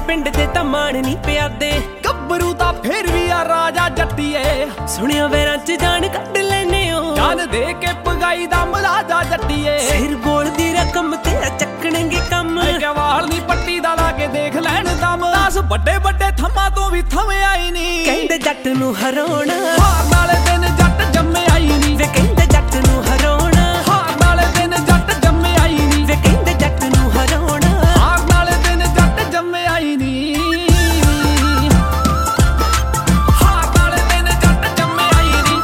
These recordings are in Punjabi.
ਪਿੰਡ ਦੇ ਤਾਂ ਮਾਣ ਨਹੀਂ ਪਿਆਦੇ, ਗੱਭਰੂ ਤਾਂ ਫੇਰ ਵੀ ਆ ਰਾਜਾ ਜੱਟੀਏ। ਸੁਣਿਆ ਵੈਰਾਂ ਚ ਜਾਨ ਕੱਢ ਲੈਨੇ ਓ, ਜਾਨ ਦੇ ਕੇ ਪਗਾਈ ਦਾ ਮਲਾਜਾ ਜੱਟੀਏ। ਸਿਰ ਬੋਲ ਦੀ ਰਕਮ ਤੇਰਾ ਚੱਕਣਗੇ ਕੰਮ, ਵਾਲ ਨੀ ਪੱਟੀ ਦਾ ਲਾ ਕੇ ਦੇਖ ਲੈਣ ਦਮ। 10 ਵੱਡੇ ਵੱਡੇ ਥੰਮਾਂ ਤੋਂ ਵੀ ਥਵੇਂ ਆਈ ਨੀ, ਕਹਿੰਦੇ ਜੱਟ ਨੂੰ ਹਰਾਉਣਾ ਹਾਰਨ ਵਾਲੇ ਦਿਨ ਜੱਟ ਜੰਮੇ ਆਈ ਨੀ। ਵੇ ਕਹਿੰਦੇ ਜੱਟ ਨੂੰ ਹਰਾਉਣਾ, ਹਾਰਨ ਵਾਲੇ ਦਿਨ ਜੱਟ ਜੰਮੇ ਆਈ ਨੀ। ਵੇ ਕਹਿੰਦੇ ਜੱਟ ਨੂੰ ਹਰਾਉਣਾ, ਹਾਰਨ ਵਾਲੇ ਦਿਨ ਜੱਟ ਜੰਮੇ ਆਈ ਨੀ। ਹਾਰਨ ਵਾਲੇ ਦਿਨ ਜੱਟ ਜੰਮੇ ਆਈ ਨੀ।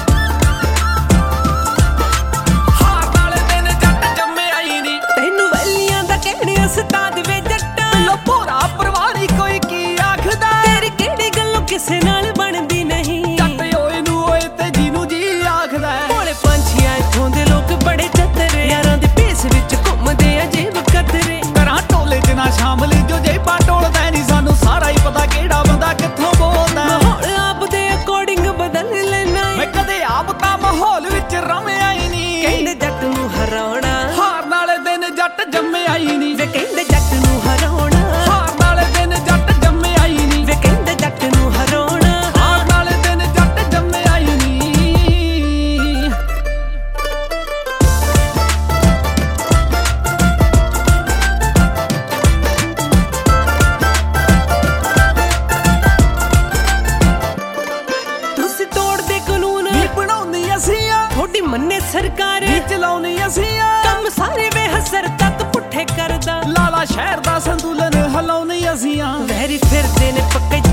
ਹਾਰਨ ਵਾਲੇ ਦਿਨ ਜੱਟ ਜੰਮੇ ਆਈ ਨੀ। ਤੈਨੂੰ ਵੈਲੀਆਂ ਦਾ ਕਹਿਣੇ ਉਸਤਾਦ ਵੇ ਜੱਟਾ, ਲੋ ਭੋਰਾ ਪਰਵਾਰੀ ਕੋਈ ਕੀ ਆਖਦਾ, ਤੇਰੀ ਕਿਹੜੀ ਗੱਲੋਂ ਕਿਸੇ ਨਾਲ ਬਣਦੀ ਨਹੀਂ। ਜੱਟ ਓਏ ਨੂੰ ਓਏ ਤੇ ਜਿਹਨੂੰ ਜੀ ਆਖਦਾ। ਭੋਲੇ ਪੰਛੀਆਂ ਇੱਥੋਂ ਦੇ ਲੋਕ ਬੜੇ ਚਤਰੇ, ਯਾਰਾਂ ਦੇ ਭੇਸ ਵਿੱਚ ਘੁੰਮਦੇ ਆ ਜੇਬ ਕਤਰੇ। ਕਰਾਂ ਟੋਲੇ ਚ ਨਾ ਸ਼ਾਮਲ ਜੋ ਜੇਬਾਂ ਟੋਲਦਾ ਨੀ, ਸਾਨੂੰ ਸਾਰਾ ਹੀ ਪਤਾ ਕਿਹੜਾ ਬੰਦਾ ਕਿੱਥੋਂ ਬੋਲਦਾ। ਮਾਹੌਲ ਆਪ ਦੇ ਅਕੋਰਡਿੰਗ ਬਦਲ ਲੈਣਾ ਮੈਂ ਏ, ਕਦੇ ਆਪ ਤਾਂ ਮਾਹੌਲ ਵਿੱਚ ਰਮਿਆ ਹੀ ਨਹੀਂ। ਕਹਿੰਦੇ ਜੱਟ ਨੂੰ ਹਰਾਉਣਾ, ਹਾਰਨ ਵਾਲੇ ਦਿਨ ਜੱਟ ਜੰਮੇ ਆਈ ਨੀ। ਵੇ ਕਹਿੰਦੇ ਜੱਟ ਨੂੰ ਹਰਾਉਣਾ, ਹਾਰਨ ਵਾਲੇ ਦਿਨ ਜੱਟ ਜੰਮੇ ਆਈ ਨੀ। ਵੇ ਕਹਿੰਦੇ ਜੱਟ ਨੂੰ ਹਰਾਉਣਾ। ਹਾਰਨ ਵਾਲੇ ਦਿਨ ਜੱਟ ਜੰਮੇ ਆਈ ਨੀ। ਤੁਸੀਂ ਤੋੜਦੇ ਕਾਨੂੰਨ ਨੀ ਬਣਾਉਣੀ ਅਸੀਂ ਆ, ਥੋੜੀ ਮੰਨੇ ਸਰਕਾਰ, ਨੀ ਚਲਾਉਣੀ ਅਸੀਂ ਆ। ਕੰਮ ਸਾਰੇ ਬੇਹਸਰ ਤੱਕ ਪੁੱਠੇ ਕਰਦਾ, ਲਾਲਾ ਸ਼ਹਿਰ ਦਾ ਸੰਤੁਲਨ ਹਿਲਾਉਣੀ ਅਸੀਂ ਆ। ਵੈਰੀ ਫਿਰਦੇ ਨੇ ਪੱਕੇ